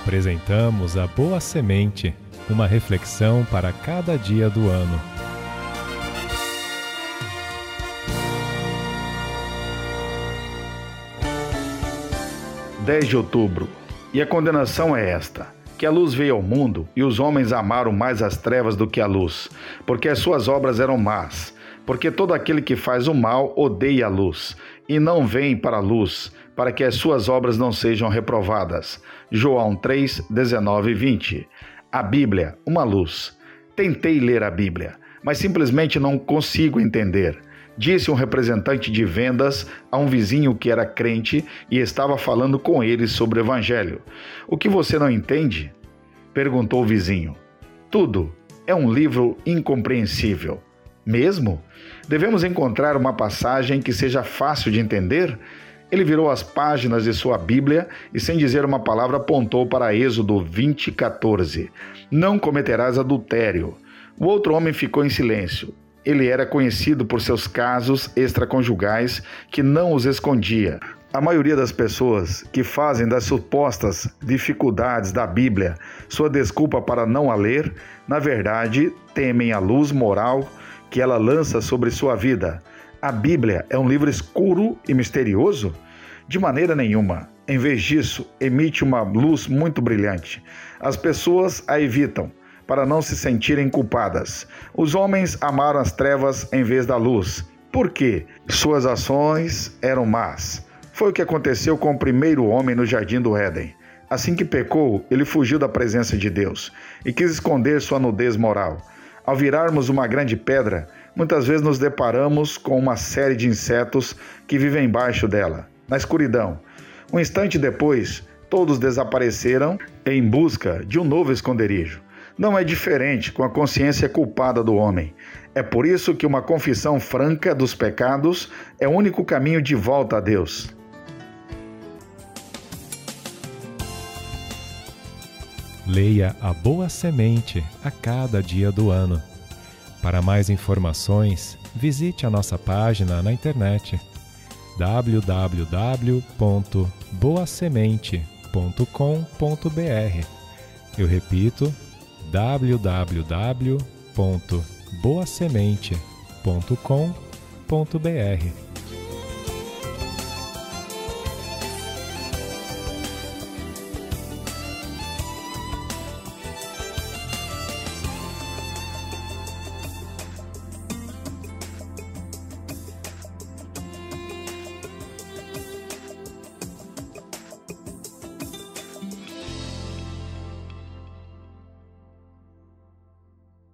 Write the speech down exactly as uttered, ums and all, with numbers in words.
Apresentamos a Boa Semente, uma reflexão para cada dia do ano. dez de outubro. E a condenação é esta: que a luz veio ao mundo, e os homens amaram mais as trevas do que a luz, porque as suas obras eram más. Porque todo aquele que faz o mal odeia a luz, e não vem para a luz, para que as suas obras não sejam reprovadas. João três, dezenove e vinte. A Bíblia, uma luz. Tentei ler a Bíblia, mas simplesmente não consigo entender. Disse um representante de vendas a um vizinho que era crente e estava falando com ele sobre o Evangelho. O que você não entende? Perguntou o vizinho. Tudo. É um livro incompreensível. Mesmo? Devemos encontrar uma passagem que seja fácil de entender? Ele virou as páginas de sua Bíblia e, sem dizer uma palavra, apontou para Êxodo vinte, quatorze. Não cometerás adultério. O outro homem ficou em silêncio. Ele era conhecido por seus casos extraconjugais que não os escondia. A maioria das pessoas que fazem das supostas dificuldades da Bíblia sua desculpa para não a ler, na verdade, temem a luz moral que ela lança sobre sua vida. A Bíblia é um livro escuro e misterioso? De maneira nenhuma. Em vez disso, emite uma luz muito brilhante. As pessoas a evitam para não se sentirem culpadas. Os homens amaram as trevas em vez da luz. Por quê? Suas ações eram más. Foi o que aconteceu com o primeiro homem no jardim do Éden. Assim que pecou, ele fugiu da presença de Deus e quis esconder sua nudez moral. Ao virarmos uma grande pedra, muitas vezes nos deparamos com uma série de insetos que vivem embaixo dela, na escuridão. Um instante depois, todos desapareceram em busca de um novo esconderijo. Não é diferente com a consciência culpada do homem. É por isso que uma confissão franca dos pecados é o único caminho de volta a Deus. Leia a Boa Semente a cada dia do ano. Para mais informações, visite a nossa página na internet w w w ponto boa semente ponto com ponto b r. Eu repito, w w w ponto boa semente ponto com ponto b r.